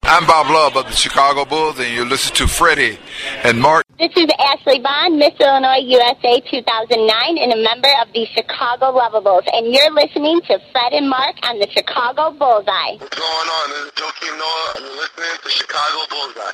I'm Bob Love of the Chicago Bulls, and you listen to Freddie and Mark. This is Ashley Bond, Miss Illinois USA 2009, and a member of the Chicago Lovables. And you're listening to Fred and Mark on the Chicago Bullseye. What's going on? This is Joakim Noah, and you're listening to Chicago Bullseye.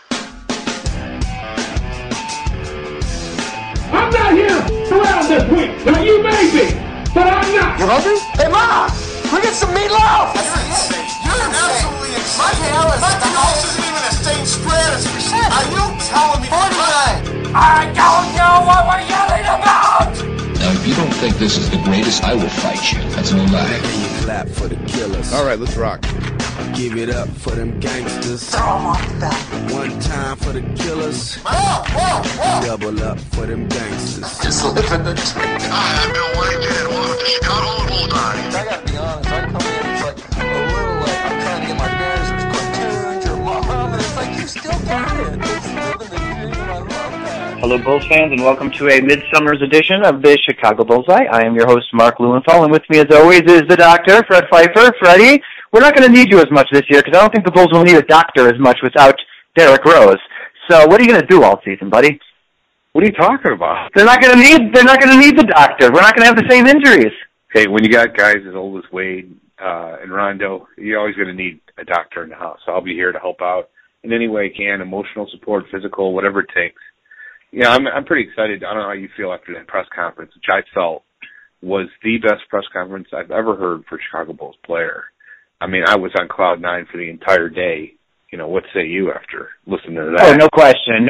I'm not here around this week. Now, you may be, but I'm not. You hungry? Hey, Ma, we get some meatloaf. You're absolutely insane. My house isn't even a same spread as percent. Are you telling me 49? I don't know what we're yelling about. Now, if you don't think this is the greatest, I will fight you. That's no lie. And you clap for the killers. All right, let's rock. Give it up for them gangsters. Throw 'em off the back. One time for the killers. Whoa. Double up for them gangsters. Just living the dream. Hi, I'm Bill Wellington, and welcome to Chicago Bullseye. I gotta be honest, I come in, it's like a little like I'm trying to get my bearings. There's cartoons, your mom, and it's like you still got it. It's living the dream. I love that. Hello, Bulls fans, and welcome to a Midsummer's edition of the Chicago Bullseye. I am your host, Mark Lewinthal, and with me, as always, is the doctor, Fred Pfeiffer. Freddie, we're not going to need you as much this year because I don't think the Bulls will need a doctor as much without Derrick Rose. So, what are you going to do all season, buddy? What are you talking about? They're not going to need the doctor. We're not going to have the same injuries. Hey, when you got guys as old as Wade and Rondo, you're always going to need a doctor in the house. So I'll be here to help out in any way I can, emotional support, physical, whatever it takes. Yeah, I'm pretty excited. I don't know how you feel after that press conference, which I felt was the best press conference I've ever heard for a Chicago Bulls player. I mean, I was on cloud nine for the entire day. You know, what say you after listening to that? Oh, no question.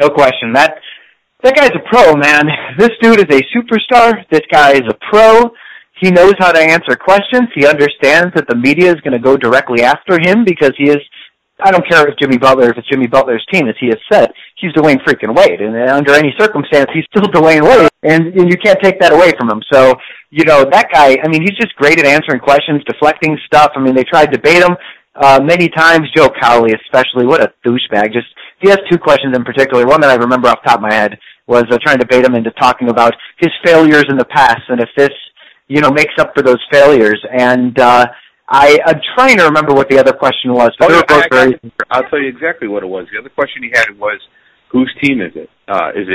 That guy's a pro, man. This dude is a superstar. This guy is a pro. He knows how to answer questions. He understands that the media is going to go directly after him because he is, I don't care if it's Jimmy Butler's team, as he has said, he's Dwayne freaking Wade. And under any circumstance, he's still Dwayne Wade. And you can't take that away from him. So, you know, that guy, I mean, he's just great at answering questions, deflecting stuff. I mean, they tried to debate him many times. Joe Cowley especially, what a douchebag. Just, he has two questions in particular. One that I remember off the top of my head was trying to debate him into talking about his failures in the past and if this, you know, makes up for those failures. And I'm trying to remember what the other question was. But I'll tell you exactly what it was. The other question he had was, whose team is it? Is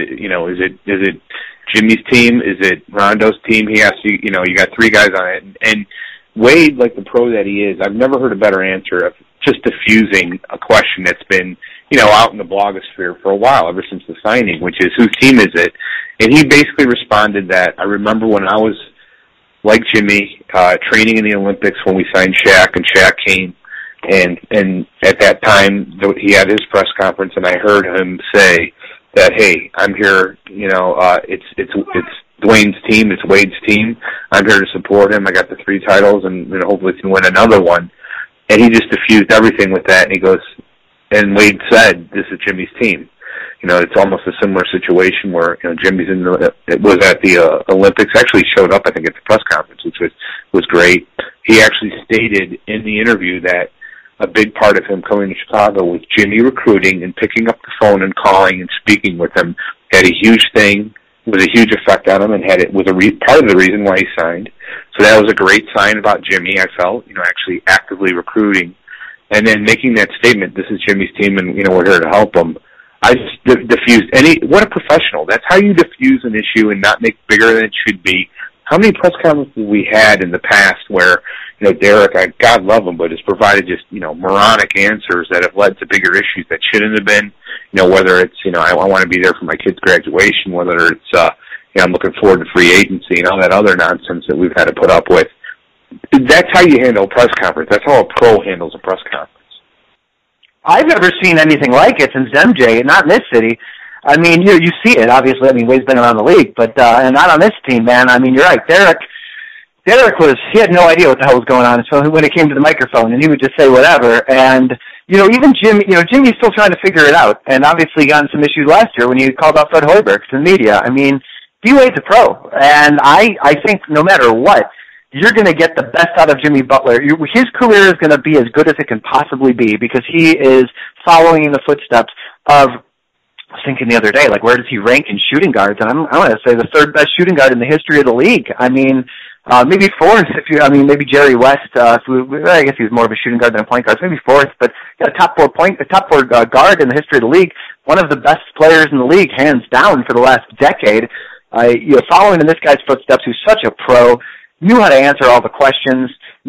it Jimmy's team? Is it Rondo's team? He asked you, you know, you got three guys on it. And Wade, like the pro that he is, I've never heard a better answer of just diffusing a question that's been, you know, out in the blogosphere for a while, ever since the signing, which is, whose team is it? And he basically responded that, I remember when I was, like Jimmy, training in the Olympics when we signed Shaq, and Shaq came, and at that time, he had his press conference, and I heard him say that, hey, I'm here, you know, it's Dwayne's team, it's Wade's team, I'm here to support him, I got the 3 titles, and you know, hopefully can win another one. And he just diffused everything with that, and he goes, and Wade said, this is Jimmy's team. You know, it's almost a similar situation where, you know, Jimmy's it was at the Olympics, actually showed up, I think, at the press conference, which was great. He actually stated in the interview that a big part of him coming to Chicago was Jimmy recruiting and picking up the phone and calling and speaking with him had a huge thing, was a huge effect on him, and was part of the reason why he signed. So that was a great sign about Jimmy, I felt, you know, actually actively recruiting. And then making that statement, this is Jimmy's team and, you know, we're here to help him. I just diffused what a professional. That's how you diffuse an issue and not make bigger than it should be. How many press conferences we had in the past where, you know, Derrick, God love him, but has provided just, you know, moronic answers that have led to bigger issues that shouldn't have been, you know, whether it's, you know, I want to be there for my kid's graduation, whether it's, you know, I'm looking forward to free agency and all that other nonsense that we've had to put up with. That's how you handle a press conference. That's how a pro handles a press conference. I've never seen anything like it since MJ, not in this city. I mean, you see it, obviously. I mean, Wade's been around the league, but and not on this team, man. I mean, you're right. Derrick he had no idea what the hell was going on. So when it came to the microphone, and he would just say whatever. And, you know, even Jimmy's still trying to figure it out. And obviously got in some issues last year when he called out Fred Hoiberg to the media. I mean, D-Wade's a pro. And I think no matter what, you're going to get the best out of Jimmy Butler. His career is going to be as good as it can possibly be because he is following in the footsteps of, I was thinking the other day, like, where does he rank in shooting guards? And I'm going to say the third best shooting guard in the history of the league. I mean, Maybe fourth, maybe Jerry West, I guess he was more of a shooting guard than a point guard, so maybe fourth, but a top four guard in the history of the league, one of the best players in the league, hands down, for the last decade. Following in this guy's footsteps, who's such a pro, knew how to answer all the questions,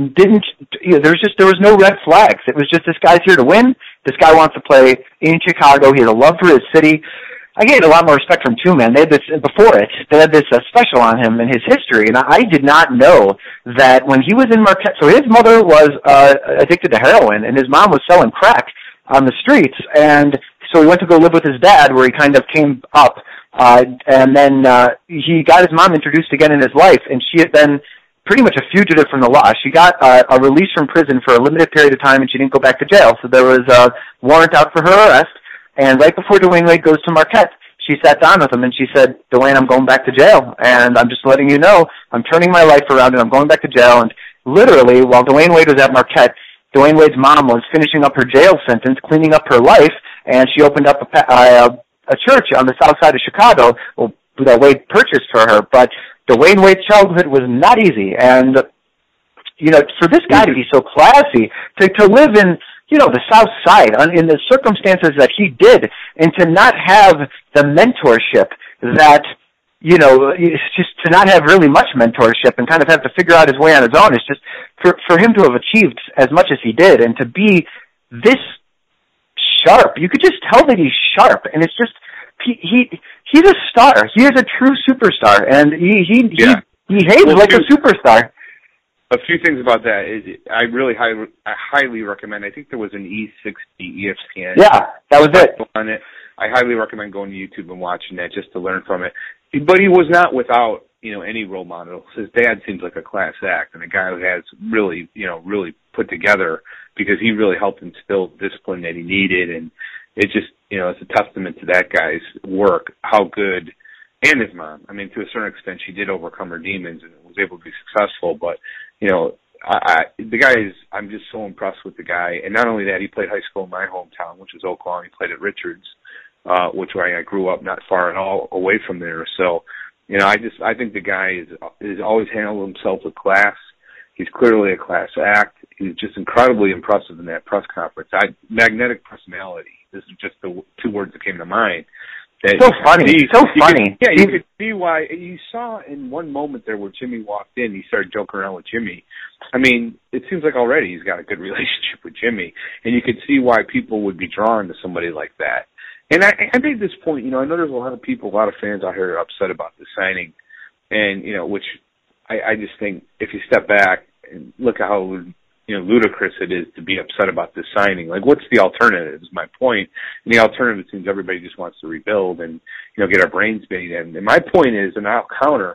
there was no red flags. It was just, this guy's here to win, this guy wants to play in Chicago, he has a love for his city. I gained a lot more respect from him too, man. They had this special on him in his history, and I did not know that when he was in Marquette. So his mother was addicted to heroin, and his mom was selling crack on the streets, and so he went to go live with his dad, where he kind of came up, and then he got his mom introduced again in his life, and she had been pretty much a fugitive from the law. She got a release from prison for a limited period of time, and she didn't go back to jail. So there was a warrant out for her arrest. And right before Dwayne Wade goes to Marquette, she sat down with him and she said, Dwayne, I'm going back to jail. And I'm just letting you know, I'm turning my life around and I'm going back to jail. And literally, while Dwayne Wade was at Marquette, Dwayne Wade's mom was finishing up her jail sentence, cleaning up her life, and she opened up a church on the south side of Chicago that Wade purchased for her. But Dwayne Wade's childhood was not easy. And, for this guy to be so classy, to live in, the South Side, in the circumstances that he did, and to not have the mentorship that, just to not have really much mentorship and kind of have to figure out his way on his own. It's just, for him to have achieved as much as he did and to be this sharp, you could just tell that he's sharp, and it's just, he's a star. He is a true superstar, and he behaves like a superstar. A few things about that is I highly recommend. I think there was an E60 ESPN. Yeah, that was it. On it. I highly recommend going to YouTube and watching that just to learn from it. But he was not without, any role models. His dad seems like a class act and a guy who has really, really put together, because he really helped instill discipline that he needed. And it just, it's a testament to that guy's work, how good, and his mom. I mean, to a certain extent, she did overcome her demons and was able to be successful. But, the guy is, I'm just so impressed with the guy. And not only that, he played high school in my hometown, which is Oak Lawn. He played at Richards, which I grew up not far at all away from there. So, I think the guy is always handled himself with class. He's clearly a class act. He's just incredibly impressive in that press conference. Magnetic personality. This is just the two words that came to mind. Funny. You could see why. You saw in one moment there where Jimmy walked in, he started joking around with Jimmy. I mean, it seems like already he's got a good relationship with Jimmy, and you could see why people would be drawn to somebody like that. And I made this point, I know there's a lot of fans out here upset about the signing, and, which I just think if you step back and look at how, ludicrous it is to be upset about this signing. Like, what's the alternative is my point. And the alternative seems everybody just wants to rebuild and, get our brains beat in. And my point is, and I'll counter,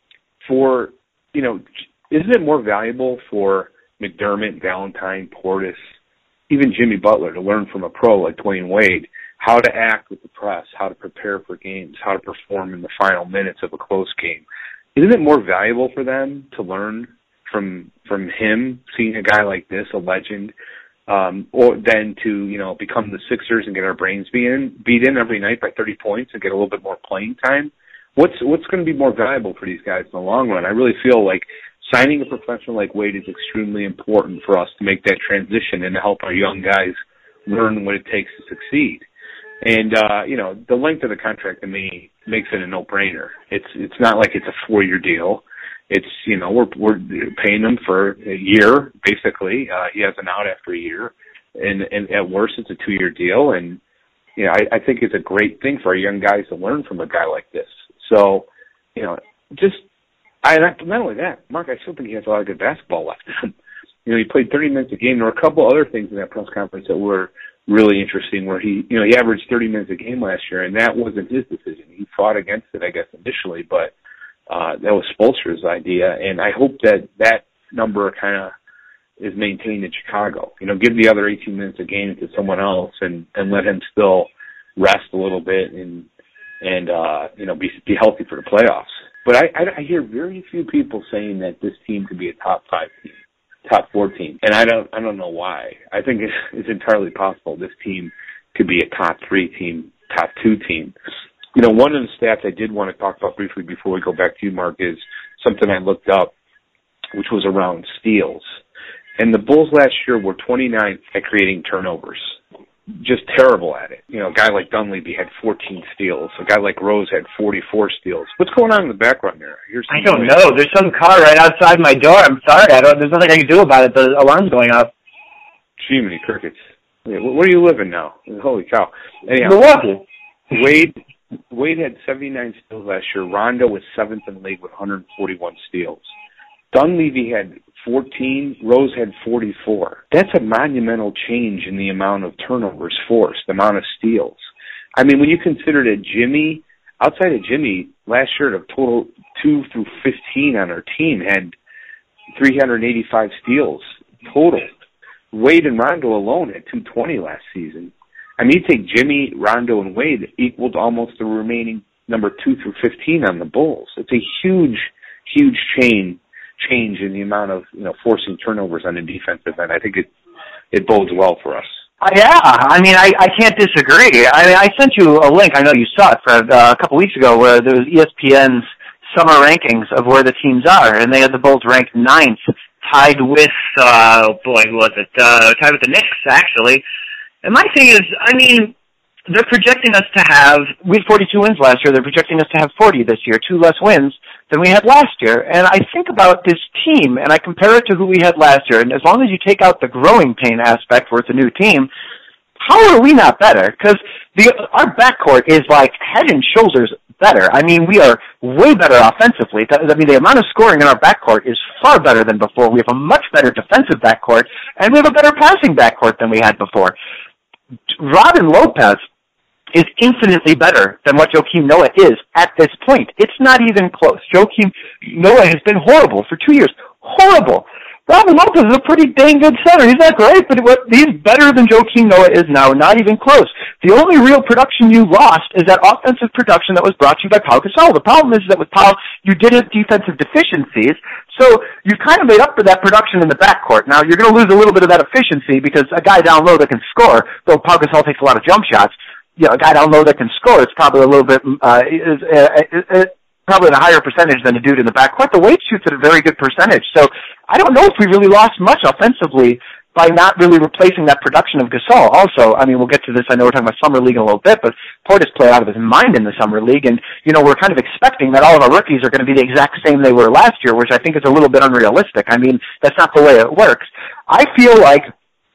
isn't it more valuable for McDermott, Valentine, Portis, even Jimmy Butler to learn from a pro like Dwayne Wade how to act with the press, how to prepare for games, how to perform in the final minutes of a close game? Isn't it more valuable for them to learn from him, seeing a guy like this, a legend, or then to, become the Sixers and get our brains beat in every night by 30 points and get a little bit more playing time? What's going to be more valuable for these guys in the long run? I really feel like signing a professional like Wade is extremely important for us to make that transition and to help our young guys learn what it takes to succeed. And, the length of the contract to me makes it a no-brainer. It's not like it's a 4-year deal. It's, we're paying him for a year, basically. He has an out after a year. And at worst, it's a 2-year deal. And, I think it's a great thing for our young guys to learn from a guy like this. So, not only that, Mark, I still think he has a lot of good basketball left in him. He played 30 minutes a game. There were a couple other things in that press conference that were really interesting where he averaged 30 minutes a game last year, and that wasn't his decision. He fought against it, I guess, initially, but that was Spoelstra's idea, and I hope that number kind of is maintained in Chicago. Give the other 18 minutes a game to someone else and let him still rest a little bit and be healthy for the playoffs. But I hear very few people saying that this team could be a top 5 team, top 4 team, and I don't know why. I think it's entirely possible this team could be a top 3 team, top 2 team. One of the stats I did want to talk about briefly before we go back to you, Mark, is something I looked up. which was around steals. And the Bulls last year were 29th at creating turnovers. Just terrible at it. A guy like Dunleavy had 14 steals. A guy like Rose had 44 steals. What's going on in the background there? I don't know. There's some car right outside my door. I'm sorry. There's nothing I can do about it. The alarm's going off. Jiminy crickets. Where are you living now? Holy cow. Anyhow, Milwaukee. Wade had 79 steals last year. Rondo was 7th in the league with 141 steals. Dunleavy had 14. Rose had 44. That's a monumental change in the amount of turnovers forced, the amount of steals. I mean, when you consider that Jimmy, outside of Jimmy, last year, the total 2 through 15 on our team had 385 steals total. Wade and Rondo alone had 220 last season. I mean, you take Jimmy, Rondo, and Wade equaled almost the remaining number 2 through 15 on the Bulls. It's a huge change in the amount of forcing turnovers on the defensive end. I think it bodes well for us. Yeah, I mean, I can't disagree. I sent you a link. I know you saw it for a couple weeks ago, where there was ESPN's summer rankings of where the teams are, and they had the Bulls ranked 9th, tied with who was it? Tied with the Knicks, actually. And my thing is, I mean, they're projecting us to have, we had 42 wins last year, they're projecting us to have 40 this year, 2 less wins than we had last year. And I think about this team, and I compare it to who we had last year, and as long as you take out the growing pain aspect where it's a new team, how are we not better? Because our backcourt is like head and shoulders better. I mean, we are way better offensively. I mean, the amount of scoring in our backcourt is far better than before. We have a much better defensive backcourt, and we have a better passing backcourt than we had before. Robin Lopez is infinitely better than what Joakim Noah is at this point. It's not even close. Joakim Noah has been horrible for 2 years. Horrible. Robin Lopez is a pretty dang good center. He's not great, but he's better than Joakim Noah is now. Not even close. The only real production you lost is that offensive production that was brought to you by Pau Gasol. The problem is that with Pau, you did have defensive deficiencies, so you kind of made up for that production in the backcourt. Now, you're going to lose a little bit of that efficiency because a guy down low that can score, though Pau Gasol takes a lot of jump shots, a guy down low that can score, it's probably a little bit, probably at a higher percentage than a dude in the backcourt. The Wade shoots at a very good percentage. So I don't know if we really lost much offensively by not really replacing that production of Gasol. Also, I mean, we'll get to this. I know we're talking about Summer League in a little bit, but Portis played out of his mind in the Summer League. And, we're kind of expecting that all of our rookies are going to be the exact same they were last year, which I think is a little bit unrealistic. I mean, that's not the way it works. I feel like,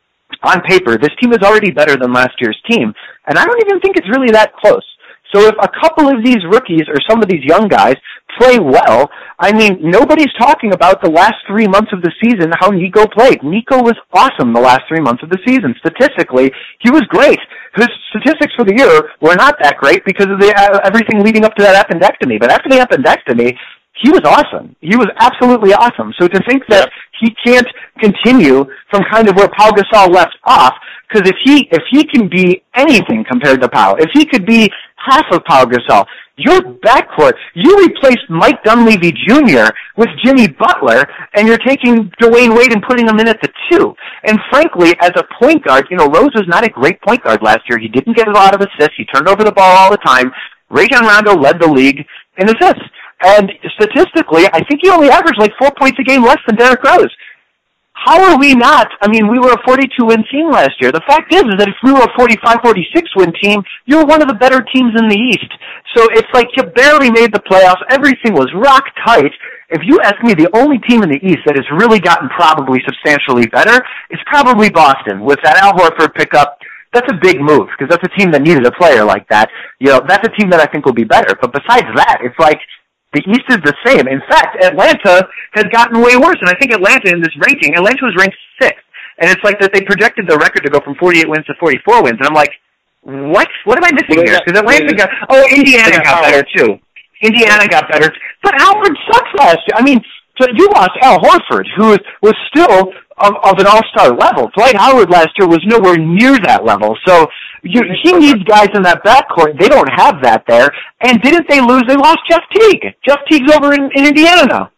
on paper, this team is already better than last year's team. And I don't even think it's really that close. So if a couple of these rookies or some of these young guys play well, I mean, nobody's talking about the last 3 months of the season, how Nico played. Nico was awesome the last 3 months of the season. Statistically, he was great. His statistics for the year were not that great because of everything leading up to that appendectomy. But after the appendectomy, he was awesome. He was absolutely awesome. So to think that he can't continue from kind of where Pau Gasol left off, because if he can be anything compared to Pau, if he could be half of Pau Gasol, your backcourt, you replaced Mike Dunleavy Jr. with Jimmy Butler, and you're taking Dwayne Wade and putting him in at the 2. And frankly, as a point guard, Rose was not a great point guard last year. He didn't get a lot of assists. He turned over the ball all the time. Rajon Rondo led the league in assists. And statistically, I think he only averaged like 4 points a game less than Derrick Rose. How are we not? I mean, we were a 42-win team last year. The fact is that if we were a 45-46-win team, you were one of the better teams in the East. So it's like you barely made the playoffs. Everything was rock tight. If you ask me, the only team in the East that has really gotten probably substantially better is probably Boston. With that Al Horford pickup, that's a big move because that's a team that needed a player like that. That's a team that I think will be better. But besides that, it's like, the East is the same. In fact, Atlanta has gotten way worse, and I think Atlanta in this ranking, Atlanta was ranked 6th, and it's like that they projected the record to go from 48 wins to 44 wins, and I'm like, what? What am I missing here? Because Atlanta Indiana got better too. Indiana got better, but Howard sucks last year. I mean, you lost Al Horford, who was still of an all-star level. Dwight Howard last year was nowhere near that level, so he needs guys in that backcourt. They don't have that there. And didn't they lose? They lost Jeff Teague. Jeff Teague's over in Indiana now.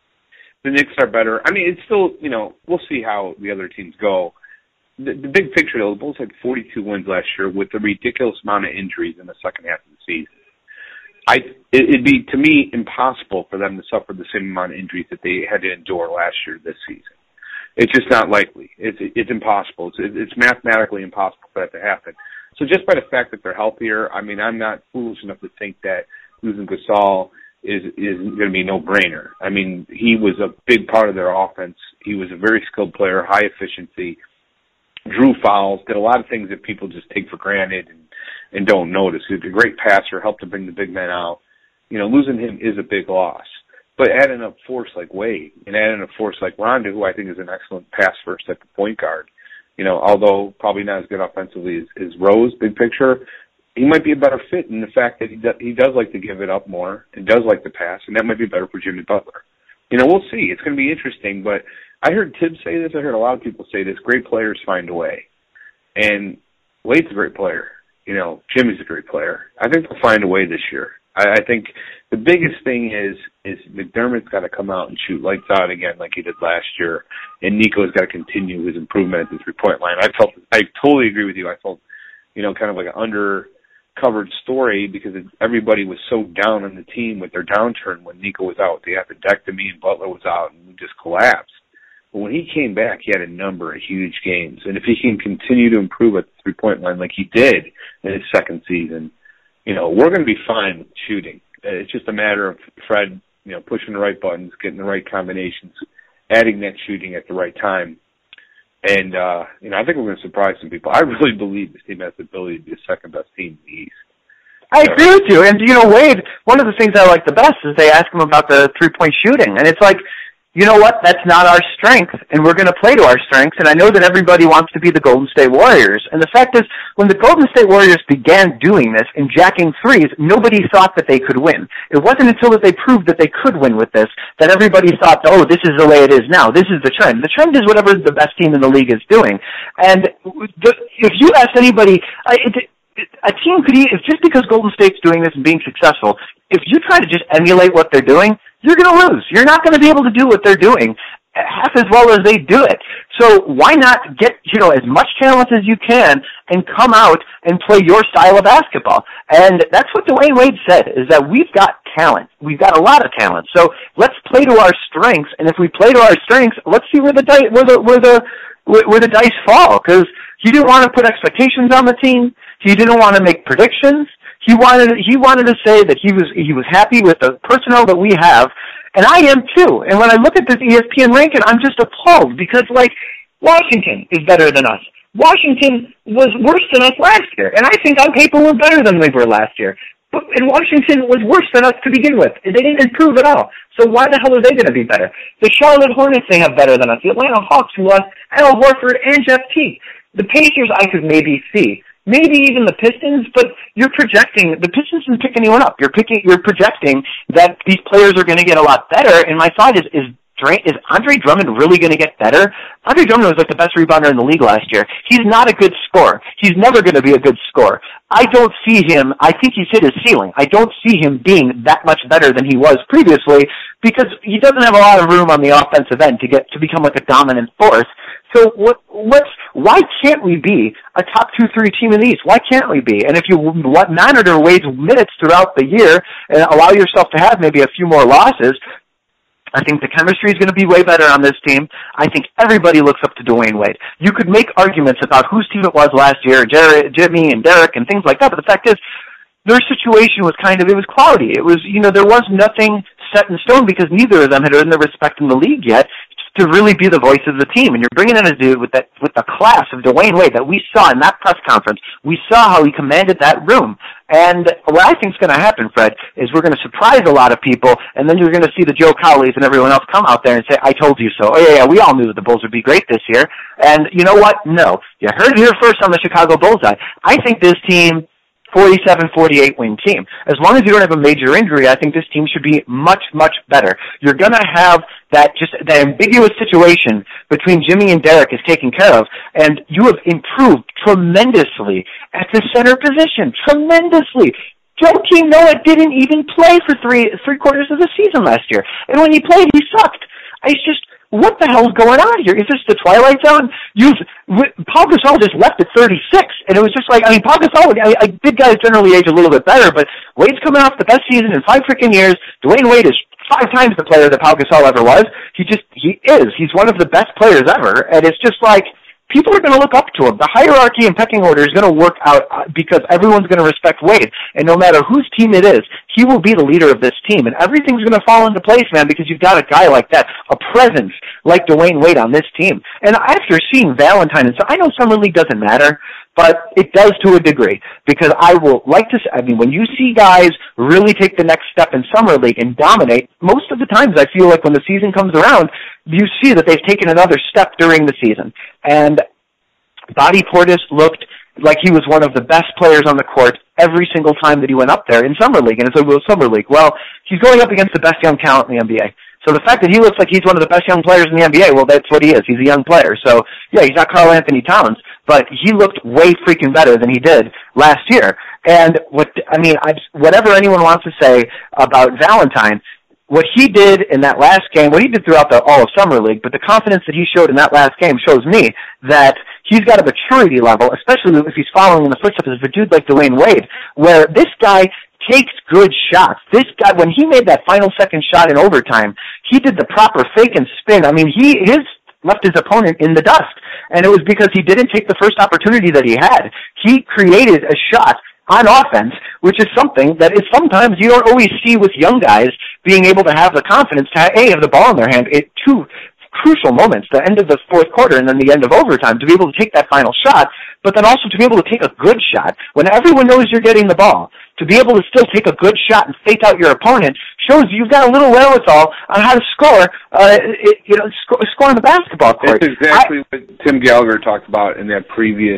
The Knicks are better. I mean, it's still, we'll see how the other teams go. The big picture, though, the Bulls had 42 wins last year with a ridiculous amount of injuries in the second half of the season. it'd be, to me, impossible for them to suffer the same amount of injuries that they had to endure last year this season. It's just not likely. It's impossible. It's mathematically impossible for that to happen. So just by the fact that they're healthier, I mean, I'm not foolish enough to think that losing Gasol is going to be a no-brainer. I mean, he was a big part of their offense. He was a very skilled player, high efficiency, drew fouls, did a lot of things that people just take for granted and don't notice. He was a great passer, helped to bring the big men out. You know, losing him is a big loss. But adding a force like Wade and adding a force like Rondo, who I think is an excellent pass-first type of point guard, you know, although probably not as good offensively as Rose, big picture, he might be a better fit in the fact that he does like to give it up more and does like to pass, and that might be better for Jimmy Butler. You know, we'll see. It's going to be interesting, but I heard Tibbs say this. I heard a lot of people say this. Great players find a way. And Wade's a great player. You know, Jimmy's a great player. I think they'll find a way this year. I think the biggest thing is McDermott's got to come out and shoot lights out again like he did last year, and Nico's got to continue his improvement at the three-point line. I totally agree with you. I felt, you know, kind of like an undercovered story because everybody was so down on the team with their downturn when Nico was out. The appendectomy and Butler was out, and we just collapsed. But when he came back, he had a number of huge games, and if he can continue to improve at the three-point line like he did in his second season, you know, we're going to be fine with shooting. It's just a matter of Fred, you know, pushing the right buttons, getting the right combinations, adding that shooting at the right time. And, you know, I think we're going to surprise some people. I really believe this team has the ability to be the second-best team in the East. I agree with you. And, you know, Wade, one of the things I like the best is they ask him about the three-point shooting. And it's like, you know what, that's not our strength, and we're going to play to our strengths, and I know that everybody wants to be the Golden State Warriors. And the fact is, when the Golden State Warriors began doing this and jacking threes, nobody thought that they could win. It wasn't until that they proved that they could win with this that everybody thought, oh, this is the way it is now. This is the trend. The trend is whatever the best team in the league is doing. And if you ask anybody, a team could, if just because Golden State's doing this and being successful, if you try to just emulate what they're doing, you're going to lose. You're not going to be able to do what they're doing half as well as they do it. So why not get, you know, as much talent as you can and come out and play your style of basketball? And that's what Dwayne Wade said, is that we've got talent. We've got a lot of talent. So let's play to our strengths. And if we play to our strengths, let's see where the dice fall. Because he didn't want to put expectations on the team. He didn't want to make predictions. He wanted to say that he was happy with the personnel that we have, and I am too. And when I look at this ESPN ranking, I'm just appalled because, like, Washington is better than us. Washington was worse than us last year, and I think on paper we're better than we were last year. And Washington was worse than us to begin with. They didn't improve at all. So why the hell are they going to be better? The Charlotte Hornets, they have better than us. The Atlanta Hawks, who lost Al Horford and Jeff Teague. The Pacers, I could maybe see. Maybe even the Pistons, but you're projecting, the Pistons didn't pick anyone up. You're projecting that these players are going to get a lot better, and my thought is Andre Drummond really going to get better? Andre Drummond was like the best rebounder in the league last year. He's not a good scorer. He's never going to be a good scorer. I don't see him, I think he's hit his ceiling. I don't see him being that much better than he was previously because he doesn't have a lot of room on the offensive end to become like a dominant force. So why can't we be a top 2-3 team in the East? Why can't we be? And if you monitor Wade's minutes throughout the year and allow yourself to have maybe a few more losses, I think the chemistry is going to be way better on this team. I think everybody looks up to Dwayne Wade. You could make arguments about whose team it was last year, Jimmy and Derek and things like that, but the fact is, their situation was it was cloudy. It was, you know, there was nothing set in stone because neither of them had earned their respect in the league yet to really be the voice of the team. And you're bringing in a dude with the class of Dwayne Wade that we saw in that press conference. We saw how he commanded that room. And what I think is going to happen, Fred, is we're going to surprise a lot of people, and then you're going to see the Joe Cowleys and everyone else come out there and say, I told you so. Oh, yeah, we all knew that the Bulls would be great this year. And you know what? No. You heard it here first on the Chicago Bullseye. I think this team, 47-48 win team. As long as you don't have a major injury, I think this team should be much, much better. You're going to have that ambiguous situation between Jimmy and Derek is taken care of, and you have improved tremendously at the center position. Tremendously. Joakim Noah didn't even play for three quarters of the season last year. And when he played, he sucked. what the hell's going on here? Is this the Twilight Zone? Paul Gasol just left at 36, and it was just like, I mean, Paul Gasol, big guys generally age a little bit better, but Wade's coming off the best season in 5 freaking years. Dwayne Wade is 5 times the player that Paul Gasol ever was. He is. He's one of the best players ever, and it's just like, people are going to look up to him. The hierarchy and pecking order is going to work out because everyone's going to respect Wade. And no matter whose team it is, he will be the leader of this team. And everything's going to fall into place, man, because you've got a guy like that, a presence like Dwayne Wade on this team. And after seeing Valentine, and so I know Summer League doesn't matter, but it does to a degree, because I will like to, I mean, when you see guys really take the next step in Summer League and dominate, most of the times I feel like when the season comes around, you see that they've taken another step during the season. And Bobby Portis looked like he was one of the best players on the court every single time that he went up there in Summer League. And it's a Summer League. Well, he's going up against the best young talent in the NBA. So the fact that he looks like he's one of the best young players in the NBA, well, that's what he is. He's a young player. So, yeah, he's not Karl Anthony Towns, but he looked way freaking better than he did last year. And whatever anyone wants to say about Valentine, what he did in that last game, what he did throughout all of Summer League, but the confidence that he showed in that last game shows me that he's got a maturity level, especially if he's following in the footsteps of a dude like Dwayne Wade, where this guy takes good shots. This guy, when he made that final second shot in overtime, he did the proper fake and spin. I mean, he left his opponent in the dust, and it was because he didn't take the first opportunity that he had. He created a shot on offense, which is something that is sometimes you don't always see with young guys being able to have the confidence to have the ball in their hand at 2 crucial moments, the end of the fourth quarter and then the end of overtime, to be able to take that final shot, but then also to be able to take a good shot when everyone knows you're getting the ball. To be able to still take a good shot and fake out your opponent shows you've got a little wherewithal on how to score, score on the basketball court. That's exactly what Tim Gallagher talked about in that previous,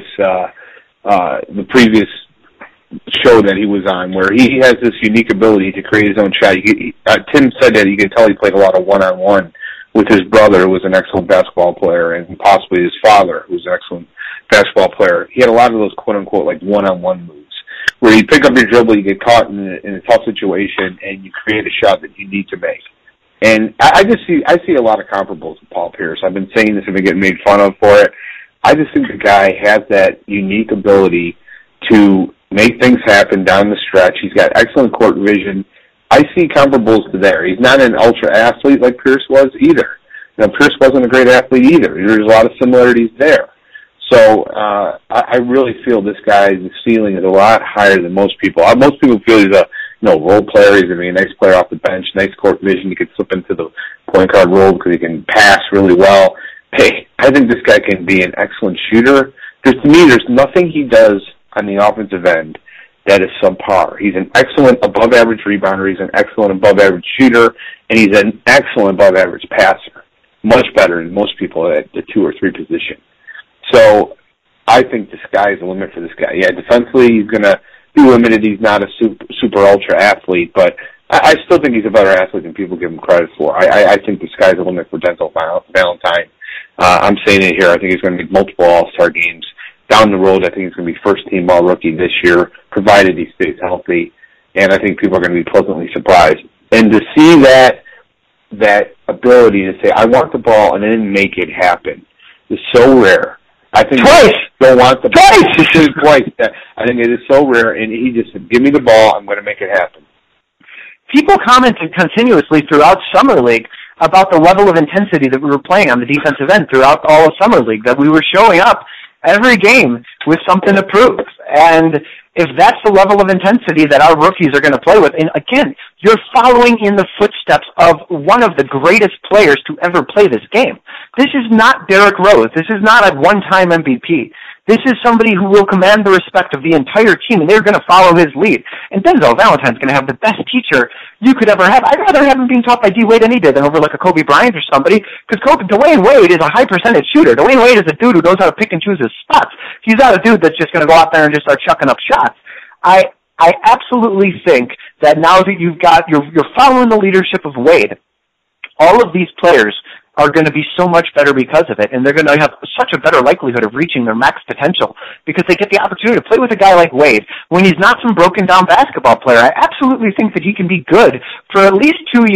the previous show that he was on, where he has this unique ability to create his own shot. Tim said that you can tell he played a lot of one-on-one with his brother, who was an excellent basketball player, and possibly his father, who was an excellent basketball player. He had a lot of those quote-unquote like one-on-one moves, where you pick up your dribble, you get caught in a tough situation, and you create a shot that you need to make. And I see a lot of comparables with Paul Pierce. I've been saying this and been getting made fun of for it. I just think the guy has that unique ability to make things happen down the stretch. He's got excellent court vision. I see comparables to there. He's not an ultra athlete like Pierce was either. Now, Pierce wasn't a great athlete either. There's a lot of similarities there. So I really feel this guy's ceiling is a lot higher than most people. Most people feel he's a role player. He's going to be a nice player off the bench, nice court vision. He could slip into the point guard role because he can pass really well. Hey, I think this guy can be an excellent shooter. To me, there's nothing he does on the offensive end that is subpar. He's an excellent above-average rebounder. He's an excellent above-average shooter, and he's an excellent above-average passer. Much better than most people at the 2 or 3 position. So I think the sky's the limit for this guy. Yeah, defensively he's going to be limited. He's not a super ultra athlete, but I still think he's a better athlete than people give him credit for. I think the sky's the limit for Denzel Valentine. I'm saying it here. I think he's going to make multiple All-Star games. Down the road, I think he's going to be first-team All-Rookie this year, provided he stays healthy, and I think people are going to be pleasantly surprised. And to see that ability to say, I want the ball and then make it happen is so rare. I think Twice! Don't want the ball. Twice! I think it is so rare, and he just said, give me the ball, I'm going to make it happen. People commented continuously throughout Summer League about the level of intensity that we were playing on the defensive end throughout all of Summer League, that we were showing up every game with something to prove. And if that's the level of intensity that our rookies are going to play with, and again, you're following in the footsteps of one of the greatest players to ever play this game. This is not Derrick Rose. This is not a one-time MVP. This is somebody who will command the respect of the entire team, and they're going to follow his lead. And Denzel Valentine's going to have the best teacher you could ever have. I'd rather have him being taught by D. Wade any day than over like a Kobe Bryant or somebody, because Dwayne Wade is a high-percentage shooter. Dwayne Wade is a dude who knows how to pick and choose his spots. He's not a dude that's just going to go out there and just start chucking up shots. I absolutely think that now that you're following the leadership of Wade, all of these players are going to be so much better because of it, and they're going to have such a better likelihood of reaching their max potential because they get the opportunity to play with a guy like Wade when he's not some broken-down basketball player. I absolutely think that he can be good for at least 2 years.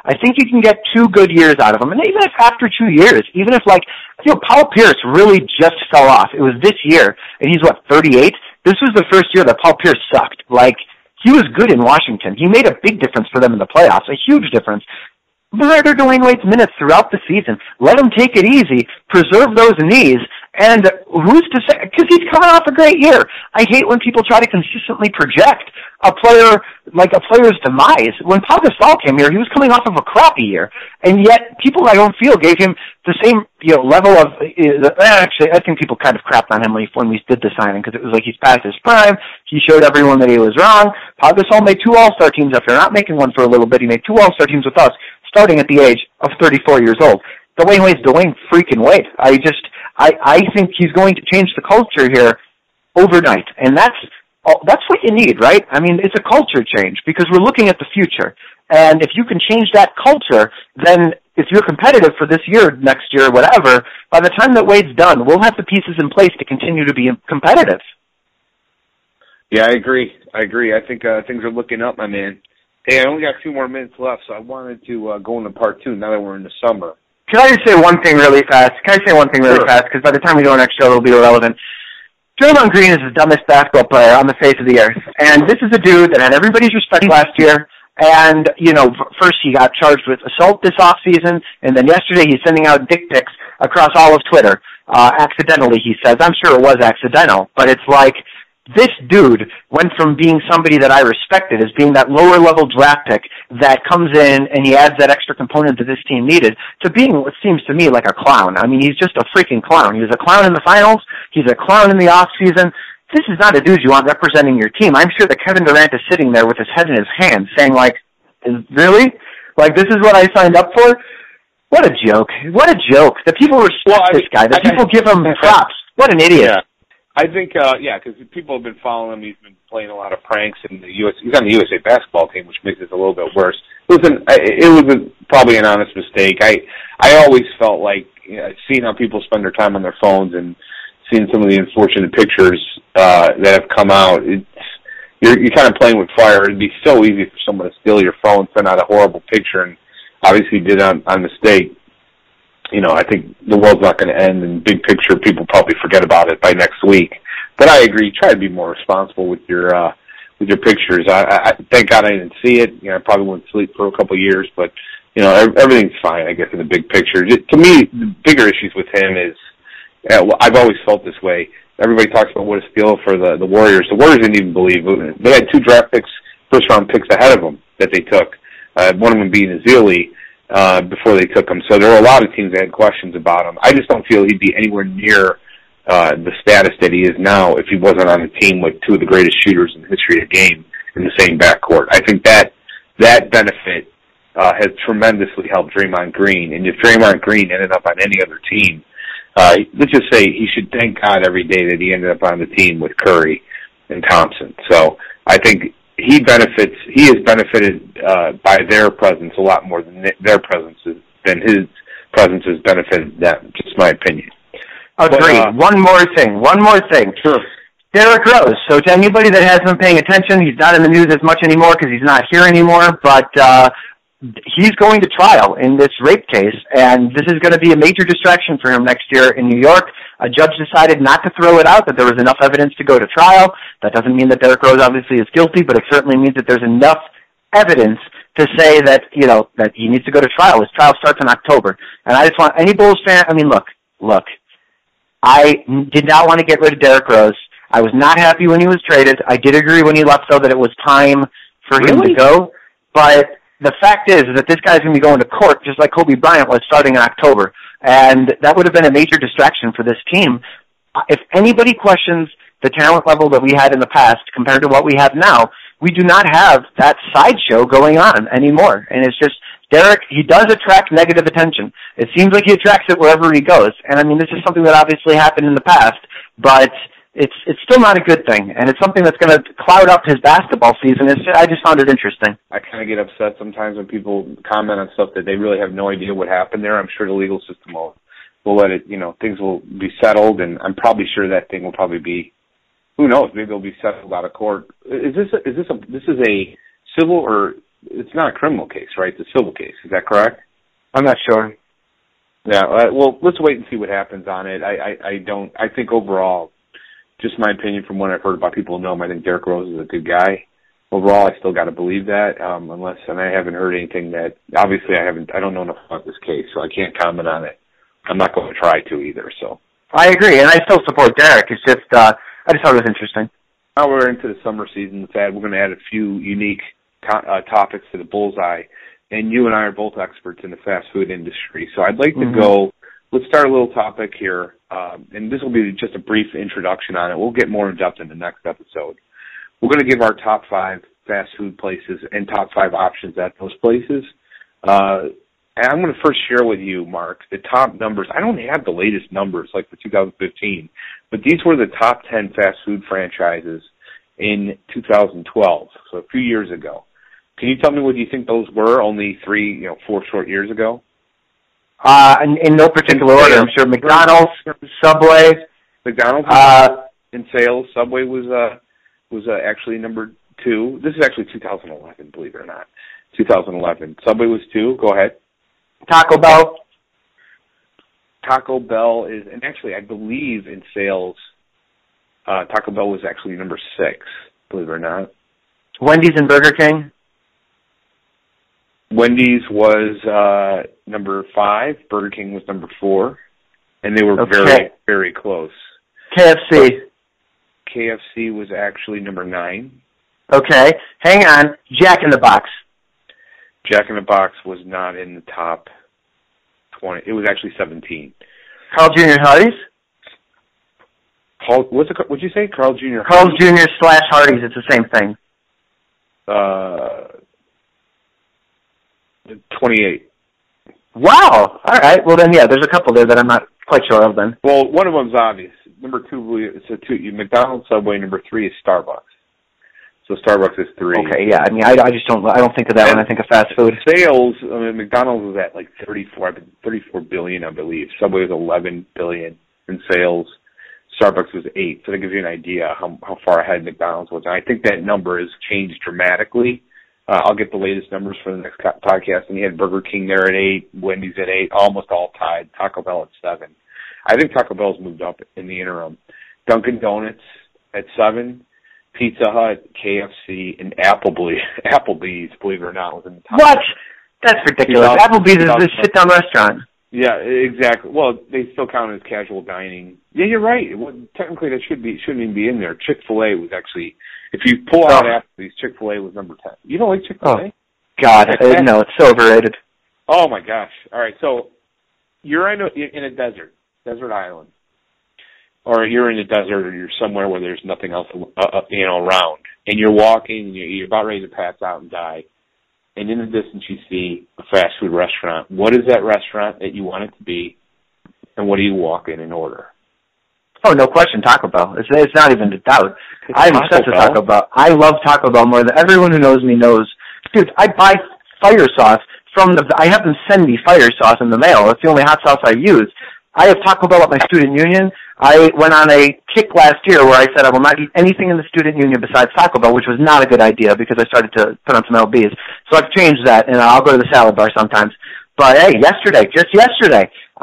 I think you can get 2 good years out of him. And even if after 2 years, even if Paul Pierce really just fell off. It was this year, and he's 38? This was the first year that Paul Pierce sucked. He was good in Washington. He made a big difference for them in the playoffs, a huge difference. Monitor Dwayne Wade's minutes throughout the season. Let him take it easy. Preserve those knees. And who's to say? Because he's coming off a great year. I hate when people try to consistently project a player, a player's demise. When Pau Gasol came here, he was coming off of a crappy year. And yet, people I don't feel gave him the same level of... actually, I think people kind of crapped on him when we did the signing, because it was he's past his prime. He showed everyone that he was wrong. Pau Gasol made 2 All-Star teams after not making one for a little bit. He made 2 All-Star teams with us, starting at the age of 34 years old. Dwayne Wade's Dwayne freaking Wade. I think he's going to change the culture here overnight, and that's what you need, right? I mean, it's a culture change because we're looking at the future, and if you can change that culture, then if you're competitive for this year, next year, whatever, by the time that Wade's done, we'll have the pieces in place to continue to be competitive. Yeah, I agree. I think things are looking up, my man. Hey, I only got 2 more minutes left, so I wanted to go into part 2 now that we're in the summer. Can I just say one thing really fast? Fast? Because by the time we go next show, it'll be irrelevant. Draymond Green is the dumbest basketball player on the face of the earth. And this is a dude that had everybody's respect last year. And, first he got charged with assault this offseason, and then yesterday he's sending out dick pics across all of Twitter. Accidentally, he says. I'm sure it was accidental. But it's this dude went from being somebody that I respected as being that lower-level draft pick that comes in and he adds that extra component that this team needed to being what seems to me like a clown. I mean, he's just a freaking clown. He was a clown in the finals. He's a clown in the off-season. This is not a dude you want representing your team. I'm sure that Kevin Durant is sitting there with his head in his hands saying, really? This is what I signed up for? What a joke. What a joke. The people respect this guy. The people give him props. What an idiot. Yeah. I think, because people have been following him. He's been playing a lot of pranks in the U.S. He's on the USA basketball team, which makes it a little bit worse. Listen, it was probably an honest mistake. I always felt seeing how people spend their time on their phones and seeing some of the unfortunate pictures that have come out, you're kind of playing with fire. It'd be so easy for someone to steal your phone, send out a horrible picture, and obviously did on mistake. I think the world's not going to end, and big picture, people probably forget about it by next week. But I agree. Try to be more responsible with your pictures. I thank God I didn't see it. I probably wouldn't sleep for a couple of years, but everything's fine, I guess, in the big picture. To me, the bigger issues with him is I've always felt this way. Everybody talks about what a steal for the Warriors. The Warriors didn't even believe it. They had 2 draft picks, first-round picks ahead of them that they took. One of them being Ezeli. Before they took him. So there were a lot of teams that had questions about him. I just don't feel he'd be anywhere near the status that he is now if he wasn't on a team with 2 of the greatest shooters in the history of the game in the same backcourt. I think that benefit has tremendously helped Draymond Green. And if Draymond Green ended up on any other team, let's just say he should thank God every day that he ended up on the team with Curry and Thompson. So I think he has benefited by their presence a lot more than their presence than his presence has benefited them. Just my opinion. Agreed. One more thing. Sure. Derrick Rose. So to anybody that hasn't been paying attention, he's not in the news as much anymore because he's not here anymore, but he's going to trial in this rape case, and this is going to be a major distraction for him next year in New York. A judge decided not to throw it out, that there was enough evidence to go to trial. That doesn't mean that Derrick Rose obviously is guilty, but it certainly means that there's enough evidence to say that, that he needs to go to trial. His trial starts in October. And I just want any Bulls fan, look, I did not want to get rid of Derrick Rose. I was not happy when he was traded. I did agree when he left, though, that it was time for him to go. But the fact is that this guy's going to be going to court just like Kobe Bryant was starting in October. And that would have been a major distraction for this team. If anybody questions the talent level that we had in the past compared to what we have now, we do not have that sideshow going on anymore. And it's just, Derrick, he does attract negative attention. It seems like he attracts it wherever he goes. And, this is something that obviously happened in the past, but it's still not a good thing. And it's something that's going to cloud up his basketball season. I just found it interesting. I kind of get upset sometimes when people comment on stuff that they really have no idea what happened there. I'm sure the legal system will let it, things will be settled, and I'm probably sure that thing will probably be, who knows, maybe it'll be settled out of court. This is a civil or it's not a criminal case, right? It's a civil case. Is that correct? I'm not sure. Yeah. Well, let's wait and see what happens on it. I think overall, just my opinion from what I've heard about people who know him, I think Derrick Rose is a good guy. Overall, I still got to believe that, and I haven't heard anything that, obviously I don't know enough about this case, so I can't comment on it. I'm not going to try to either, so. I agree, and I still support Derrick. It's just, I just thought it was interesting. Now we're into the summer season, Thad. We're going to add a few unique topics to the bullseye, and you and I are both experts in the fast food industry, so I'd like to go. Let's start a little topic here, and this will be just a brief introduction on it. We'll get more in depth in the next episode. We're going to give our top 5 fast food places and top 5 options at those places. And I'm going to first share with you, Mark, the top numbers. I don't have the latest numbers like for 2015, but these were the top 10 fast food franchises in 2012, so a few years ago. Can you tell me what you think those were? Only 4 short years ago. In no particular order, I'm sure. McDonald's, Subway. McDonald's in sales. Subway was actually number 2. This is actually 2011, believe it or not. 2011. Subway was 2. Go ahead. Taco Bell. Taco Bell is, and actually I believe in sales, Taco Bell was actually number 6, believe it or not. Wendy's and Burger King. Wendy's was number 5. Burger King was number 4. And they were very, very close. KFC. KFC was actually number 9. Okay. Hang on. Jack in the Box. Jack in the Box was not in the top 20. It was actually 17. Carl Jr. Hardee's? What'd you say? Carl Jr. Carl Jr. / Hardee's. It's the same thing. 28. Wow. All right. Well, then, yeah, there's a couple there that I'm not quite sure of then. Well, one of them's obvious. Number 2 is McDonald's, Subway. Number 3 is Starbucks. So Starbucks is 3. Okay, yeah. I mean, I don't think of that when I think of fast food. Sales, McDonald's was at like 34 billion, I believe. Subway was 11 billion in sales. Starbucks was 8. So that gives you an idea how far ahead McDonald's was. And I think that number has changed dramatically. I'll get the latest numbers for the next podcast. And you had Burger King there at 8, Wendy's at 8, almost all tied. Taco Bell at 7. I think Taco Bell's moved up in the interim. Dunkin' Donuts at 7. Pizza Hut, KFC, and Applebee's, believe it or not, was in the top. What? That's ridiculous. Applebee's is a sit-down restaurant. Yeah, exactly. Well, they still count as casual dining. Yeah, you're right. Technically, that shouldn't even be in there. Chick-fil-A was actually, if you pull out Applebee's, Chick-fil-A was number 10. You don't like Chick-fil-A? Oh, God. No, it's so overrated. Oh, my gosh. All right, so you're in a desert island. Or you're in a desert, or you're somewhere where there's nothing else, around, and you're walking, and you're about ready to pass out and die, and in the distance you see a fast food restaurant. What is that restaurant that you want it to be, and what do you walk in and order? Oh, no question, Taco Bell. It's not even a doubt. I'm obsessed with Taco Bell. I love Taco Bell more than everyone who knows me knows. Dude, I buy fire sauce I have them send me fire sauce in the mail. It's the only hot sauce I use. I have Taco Bell at my student union. I went on a kick last year where I said I will not eat anything in the student union besides Taco Bell, which was not a good idea because I started to put on some LBs. So I've changed that, and I'll go to the salad bar sometimes. But, hey, just yesterday,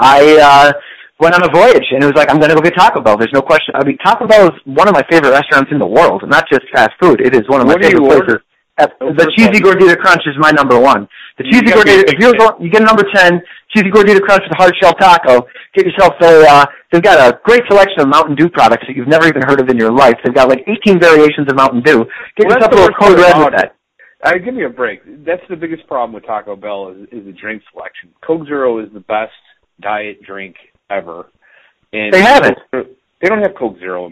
I went on a voyage, and it was like, I'm going to go get Taco Bell. There's no question. I mean, Taco Bell is one of my favorite restaurants in the world, not just fast food. It is one of my favorite places. The Cheesy Gordita Crunch is my number 1. The Cheesy Gordita, if you get a number 10, Cheesy Gordita Crunch with a hard shell taco, get yourself they've got a great selection of Mountain Dew products that you've never even heard of in your life. They've got like 18 variations of Mountain Dew. Get yourself a little Code Red with that. Give me a break. That's the biggest problem with Taco Bell is the drink selection. Coke Zero is the best diet drink ever. And they haven't. They don't have Coke Zero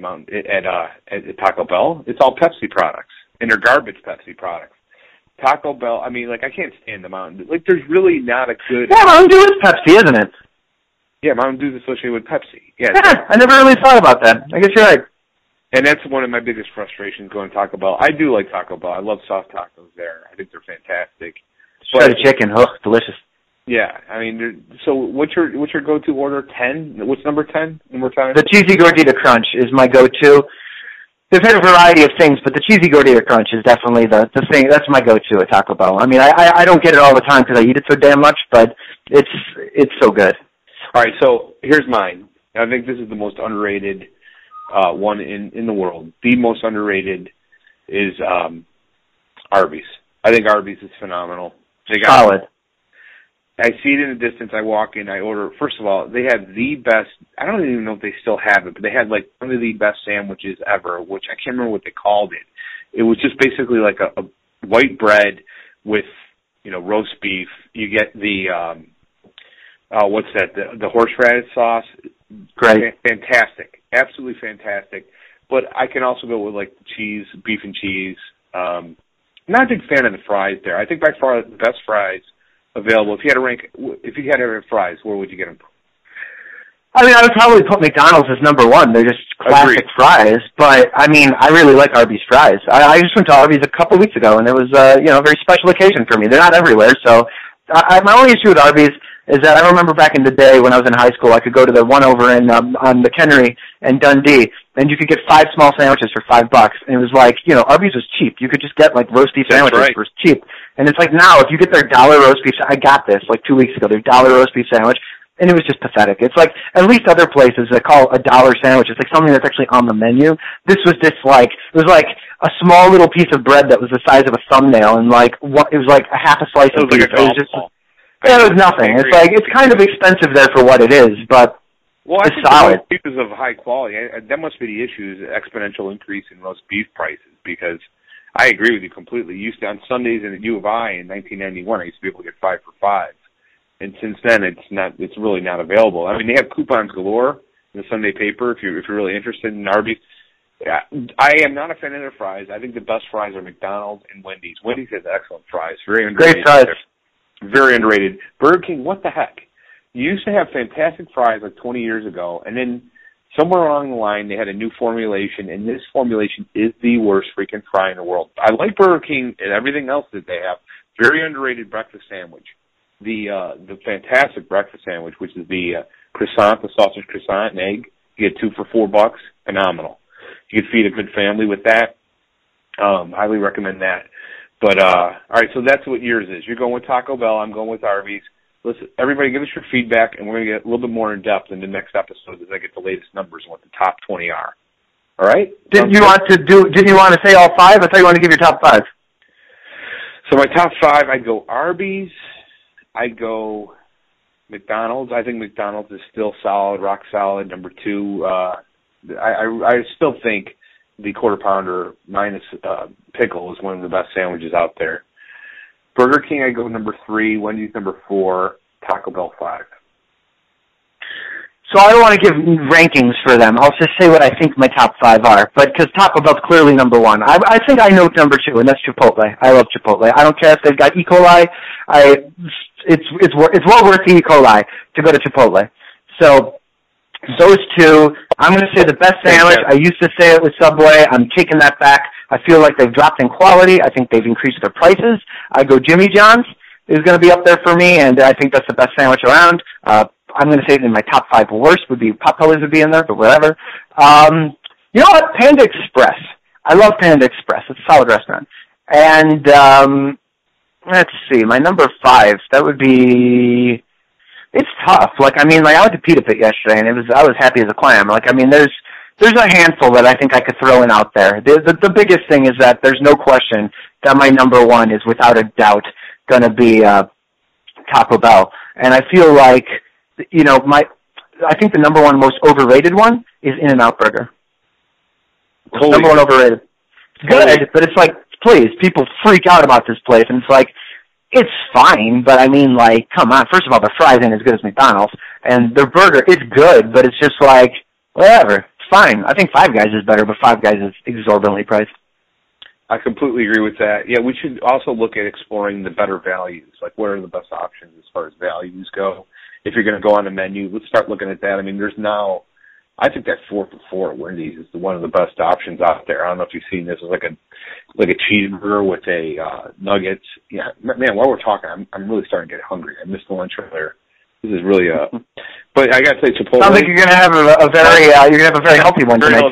at Taco Bell. It's all Pepsi products, and they're garbage Pepsi products. Taco Bell, I mean, like, I can't stand the Mountain Dew. Like, there's really not a good... Yeah, Mountain Dew is Pepsi, isn't it? Yeah, Mountain Dew is associated with Pepsi. Yeah, I never really thought about that. I guess you're right. And that's one of my biggest frustrations going to Taco Bell. I do like Taco Bell. I love soft tacos there. I think they're fantastic. Shredded chicken, delicious. Yeah, I mean, so what's your go-to order? 10? What's number 10? Number 10? The Cheesy Gordita Crunch is my go-to. they've had a variety of things, but the cheesy Gordita Crunch is definitely the thing. That's my go-to at Taco Bell. I mean, I don't get it all the time because I eat it so damn much, but it's so good. All right, so here's mine. I think this is the most underrated one in the world. The most underrated is Arby's. I think Arby's is phenomenal. They got Solid. I see it in the distance. I walk in. I order. First of all, they have the best. I don't even know if they still have it, but they had like one of the best sandwiches ever, which I can't remember what they called it. It was just basically like a white bread with roast beef. You get the what's that? The horseradish sauce. Great. Fantastic. Absolutely fantastic. But I can also go with like cheese, beef and cheese. Not a big fan of the fries there. I think by far the best fries available. If you had to have fries, where would you get them? I mean, I would probably put McDonald's as number one. They're just classic fries. But I mean, I really like Arby's fries. I just went to Arby's a couple weeks ago, and it was a very special occasion for me. They're not everywhere, so my only issue with Arby's is that I remember back in the day when I was in high school, I could go to the one over in on McHenry and Dundee, and you could get 5 small sandwiches for $5, and it was like, Arby's was cheap. You could just get like roast beef sandwiches for cheap, and it's like now if you get their dollar roast beef, I got this like 2 weeks ago, their dollar roast beef sandwich, and it was just pathetic. It's like at least other places that call $1 sandwich, it's like something that's actually on the menu. This was just like it was like a small little piece of bread that was the size of a thumbnail, and like it was like a half a slice of beef. It was just. Yeah, it was nothing. It's like it's kind of expensive there for what it is, but it's solid. Beef is of high quality. That must be the issue: is the exponential increase in roast beef prices. Because I agree with you completely. On Sundays at U of I in 1991, I used to be able to get 5 for $5, and since then it's really not available. I mean, they have coupons galore in the Sunday paper if you're really interested in Arby's. I am not a fan of their fries. I think the best fries are McDonald's and Wendy's. Wendy's has excellent fries. Very underrated. Great fries. Very underrated. Burger King, what the heck? You used to have fantastic fries like 20 years ago, and then somewhere along the line they had a new formulation, and this formulation is the worst freaking fry in the world. I like Burger King and everything else that they have. Very underrated breakfast sandwich. The fantastic breakfast sandwich, which is the croissant, the sausage croissant and egg. You get 2 for $4. Phenomenal. You could feed a good family with that. Highly recommend that. But, all right, so that's what yours is. You're going with Taco Bell. I'm going with Arby's. Listen, everybody give us your feedback, and we're going to get a little bit more in depth in the next episode as I get the latest numbers on what the top 20 are. All right? Didn't you want to say all 5? I thought you wanted to give your top 5. So my top 5, I'd go Arby's. I'd go McDonald's. I think McDonald's is still solid, rock solid. Number 2, I still think the Quarter Pounder minus pickle is one of the best sandwiches out there. Burger King, I go number 3. Wendy's number 4. Taco Bell 5. So I don't want to give rankings for them. I'll just say what I think my top 5 are. But because Taco Bell's clearly number 1. I think I know number 2, and that's Chipotle. I love Chipotle. I don't care if they've got E. coli. It's well worth the E. coli to go to Chipotle. So those 2, I'm going to say the best sandwich. I used to say it was Subway. I'm taking that back. I feel like they've dropped in quality. I think they've increased their prices. I go Jimmy John's is going to be up there for me, and I think that's the best sandwich around. I'm going to say in my top 5 worst would be Potbelly's would be in there, but whatever. You know what? Panda Express. I love Panda Express. It's a solid restaurant. And let's see, my number 5. That would be. It's tough. I went to Pita Pit yesterday, and I was happy as a clam. There's a handful that I think I could throw in out there. The biggest thing is that there's no question that my number 1 is without a doubt going to be Taco Bell. And I feel like, I think the number 1 most overrated one is In-N-Out Burger. Number 1 overrated. It's good, but it's like, please, people freak out about this place, and it's like, it's fine, but come on. First of all, their fries ain't as good as McDonald's, and their burger, it's good, but it's just like, whatever. It's fine. I think Five Guys is better, but Five Guys is exorbitantly priced. I completely agree with that. Yeah, we should also look at exploring the better values. Like, what are the best options as far as values go? If you're going to go on a menu, let's start looking at that. There's now, I think that 4 for $4 at Wendy's is one of the best options out there. I don't know if you've seen this. It's like a cheeseburger with a nuggets. Yeah, man. While we're talking, I'm really starting to get hungry. I missed the lunch earlier. This is really but I got to say Chipotle. Sounds like you're going to have a very healthy one tonight too.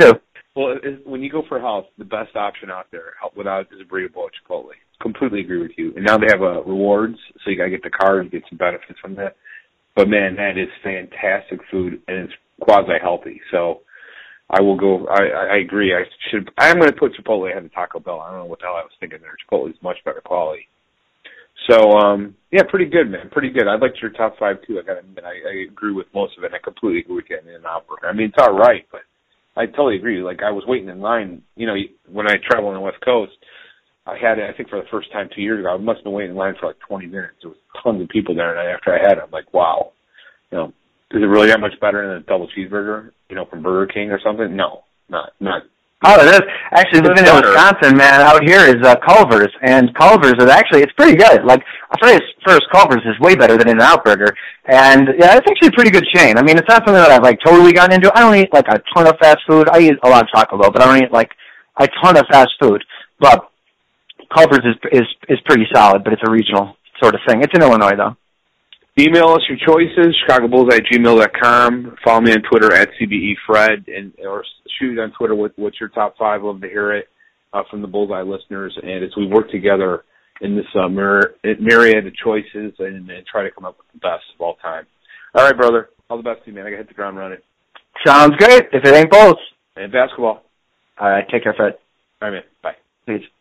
Well, when you go for health, the best option out there, without, is a burrito bowl at Chipotle. Completely agree with you. And now they have rewards, so you got to get the card and get some benefits from that. But, man, that is fantastic food, and it's quasi-healthy. So I will go. I agree. I'm going to put Chipotle ahead of Taco Bell. I don't know what the hell I was thinking there. Chipotle is much better quality. So, yeah, pretty good, man. Pretty good. I liked your top 5, too. I got to admit, I agree with most of it. I completely agree with you in and out burger. I mean, it's all right, but I totally agree. Like, I was waiting in line, when I travel on the West Coast, I had it, I think, for the first time 2 years ago. I must have been waiting in line for like 20 minutes. There was tons of people there, and after I had it, I'm like, wow. Is it really that much better than a double cheeseburger, from Burger King or something? No, not. Oh, it is. Actually, living in Wisconsin, man, out here is Culver's, and Culver's is actually, it's pretty good. Like, first, Culver's is way better than In-N-Out Burger, and yeah, it's actually a pretty good chain. I mean, it's not something that I've, totally gotten into. I don't eat, a ton of fast food. I eat a lot of Taco Bell, but I don't eat, a ton of fast food. But Culver's is pretty solid, but it's a regional sort of thing. It's in Illinois, though. Email us your choices, chicagobullseye@gmail.com. Follow me on Twitter @CBEFred, or shoot on Twitter what's your top 5. Love to hear it from the Bullseye listeners. And as we work together in this myriad of choices and try to come up with the best of all time. All right, brother. All the best to you, man. I got to hit the ground running. Sounds great. If it ain't Bulls. And basketball. All right. Take care, Fred. All right, man. Bye. Peace.